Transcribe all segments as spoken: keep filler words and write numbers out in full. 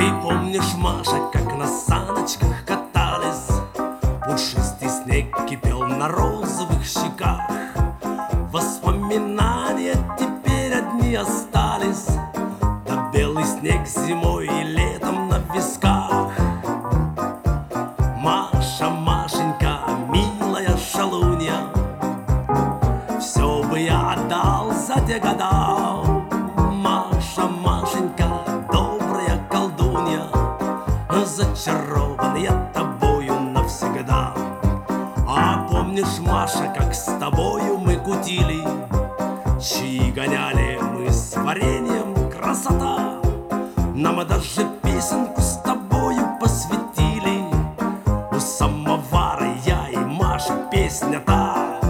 помнишь, Маша, как на саночках катались? Пушистый снег кипел на розовых щеках. Воспоминания теперь одни остались, да белый снег зимой и летом на висках. Маша, Машенька, милая шалунья, все бы я отдал за те года. Маша, Машенька, добрая колдунья, зачарован я тобою навсегда. А помнишь, Маша, как с тобою мы кутили, чаи гоняли мы с вареньем, красота. Нам даже песенку с тобою посвятили. У самовара я и Маша песня та.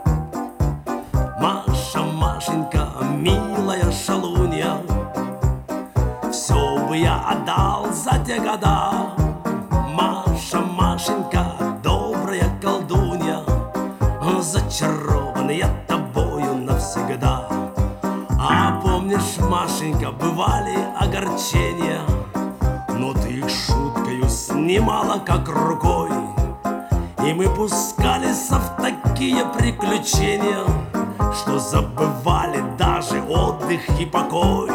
Маша, Машенька, милая шалунья, все бы я отдал за те года. Маша, Машенька, добрая колдунья, зачарован я тобою навсегда. А помнишь, Машенька, бывали огорчения, но ты их шуткою снимала как рукой, и мы пускались в такие приключения, что забывали даже отдых и покой.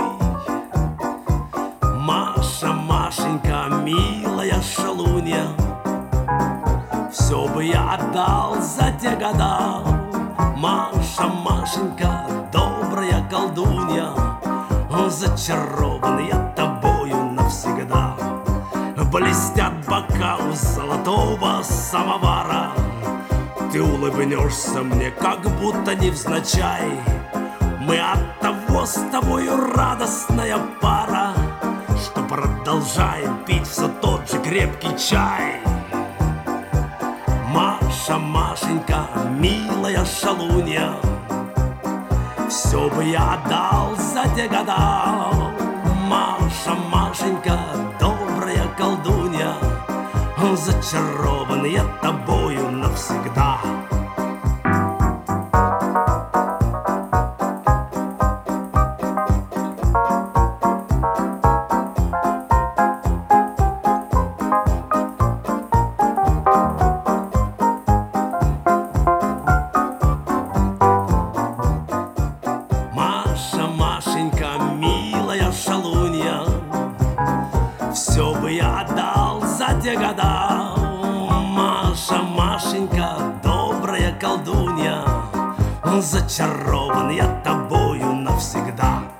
Маша, Машенька, милая шалунья, все бы я отдал за те года. Маша, Машенька, добрая колдунья, зачарован я тобою навсегда. Блестят бока у золотого самовара, ты улыбнешься мне, как будто невзначай. Мы от того с тобою радостная пара, что продолжаем пить все тот же крепкий чай. Маша, Машенька, милая шалунья, все бы я отдал за те года. Маша, Машенька, добрая колдунья, зачарован я тобою навсегда. Маша, Машенька, милая шалунья, все бы я отдал за те года. Маша, Машенька, добрая колдунья, зачарован я тобою навсегда.